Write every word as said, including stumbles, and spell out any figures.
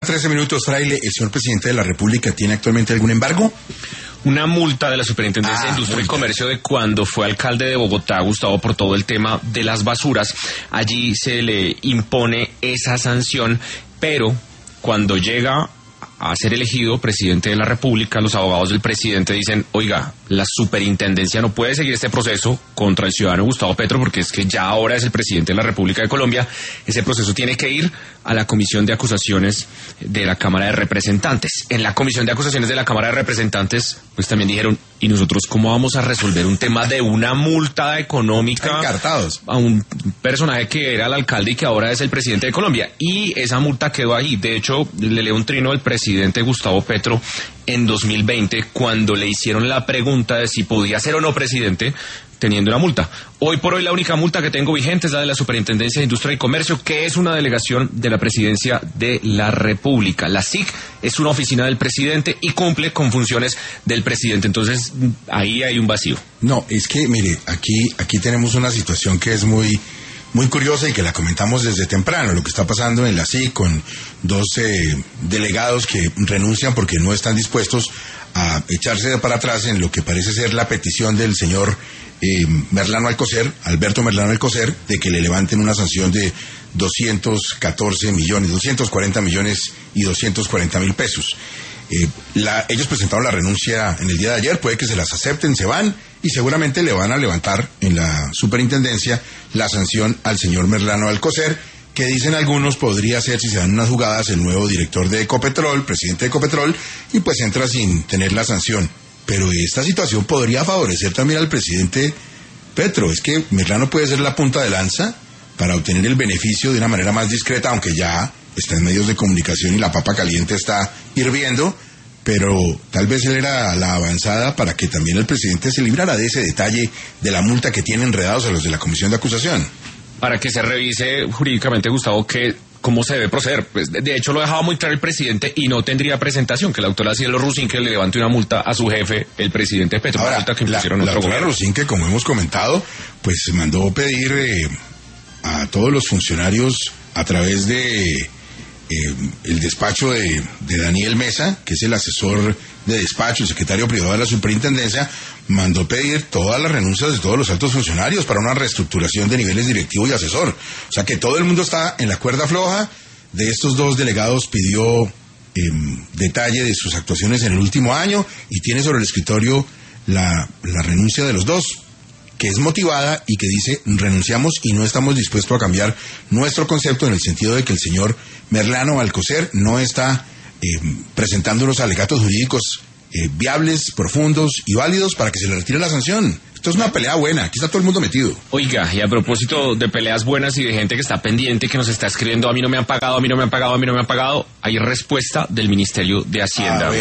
trece minutos, Fraile. ¿El señor presidente de la República tiene actualmente algún embargo? Una multa de la Superintendencia Ah, de Industria multa. y Comercio de cuando fue alcalde de Bogotá, Gustavo, por todo el tema de las basuras. Allí se le impone esa sanción, pero cuando llega a ser elegido presidente de la República, los abogados del presidente dicen, oiga, la superintendencia no puede seguir este proceso contra el ciudadano Gustavo Petro porque es que ya ahora es el presidente de la República de Colombia. Ese proceso tiene que ir a la Comisión de Acusaciones de la Cámara de Representantes. En la Comisión de Acusaciones de la Cámara de Representantes, pues también dijeron, ¿y nosotros cómo vamos a resolver un tema de una multa económica Encartados. a un personaje que era el alcalde y que ahora es el presidente de Colombia? Y esa multa quedó ahí. De hecho, le leo un trino del presidente Gustavo Petro en dos mil veinte, cuando le hicieron la pregunta de si podía ser o no presidente teniendo una multa. Hoy por hoy la única multa que tengo vigente es la de la Superintendencia de Industria y Comercio, que es una delegación de la Presidencia de la República. La S I C es una oficina del presidente y cumple con funciones del presidente. Entonces, ahí hay un vacío. No, es que, mire, aquí, aquí tenemos una situación que es muy, muy curiosa y que la comentamos desde temprano. Lo que está pasando en la S I C con dos eh, delegados que renuncian porque no están dispuestos a echarse para atrás en lo que parece ser la petición del señor eh, Merlano Alcocer, Alberto Merlano Alcocer, de que le levanten una sanción de doscientos catorce millones, doscientos cuarenta millones y doscientos cuarenta mil pesos. Eh, la, ellos presentaron la renuncia en el día de ayer, puede que se las acepten, se van y seguramente le van a levantar en la superintendencia la sanción al señor Merlano Alcocer, que dicen algunos podría ser, si se dan unas jugadas, el nuevo director de Ecopetrol, presidente de Ecopetrol, y pues entra sin tener la sanción. Pero esta situación podría favorecer también al presidente Petro. Es que Merlano puede ser la punta de lanza para obtener el beneficio de una manera más discreta, aunque ya está en medios de comunicación y la papa caliente está hirviendo, pero tal vez él era la avanzada para que también el presidente se librara de ese detalle de la multa que tienen enredados a los de la Comisión de Acusación. Para que se revise jurídicamente, Gustavo, que cómo se debe proceder. Pues de, de hecho lo dejaba muy claro el presidente y no tendría presentación que la doctora Cielo Rusinque le levante una multa a su jefe, el presidente Petro. Ahora, una multa que la, impusieron la otro doctora gobierno. Rusinque, como hemos comentado, pues mandó pedir eh, a todos los funcionarios a través de eh, el despacho de, de Daniel Mesa, que es el asesor de despacho, el secretario privado de la superintendencia, mandó pedir todas las renuncias de todos los altos funcionarios para una reestructuración de niveles directivo y asesor. O sea que todo el mundo está en la cuerda floja. De estos dos delegados pidió eh, detalle de sus actuaciones en el último año y tiene sobre el escritorio la, la renuncia de los dos, que es motivada y que dice renunciamos y no estamos dispuestos a cambiar nuestro concepto en el sentido de que el señor Merlano Alcocer no está eh, presentando unos alegatos jurídicos eh, viables, profundos y válidos para que se le retire la sanción. Esto es una pelea buena, aquí está todo el mundo metido. Oiga, y a propósito de peleas buenas y de gente que está pendiente, que nos está escribiendo, a mí no me han pagado, a mí no me han pagado, a mí no me han pagado, hay respuesta del Ministerio de Hacienda.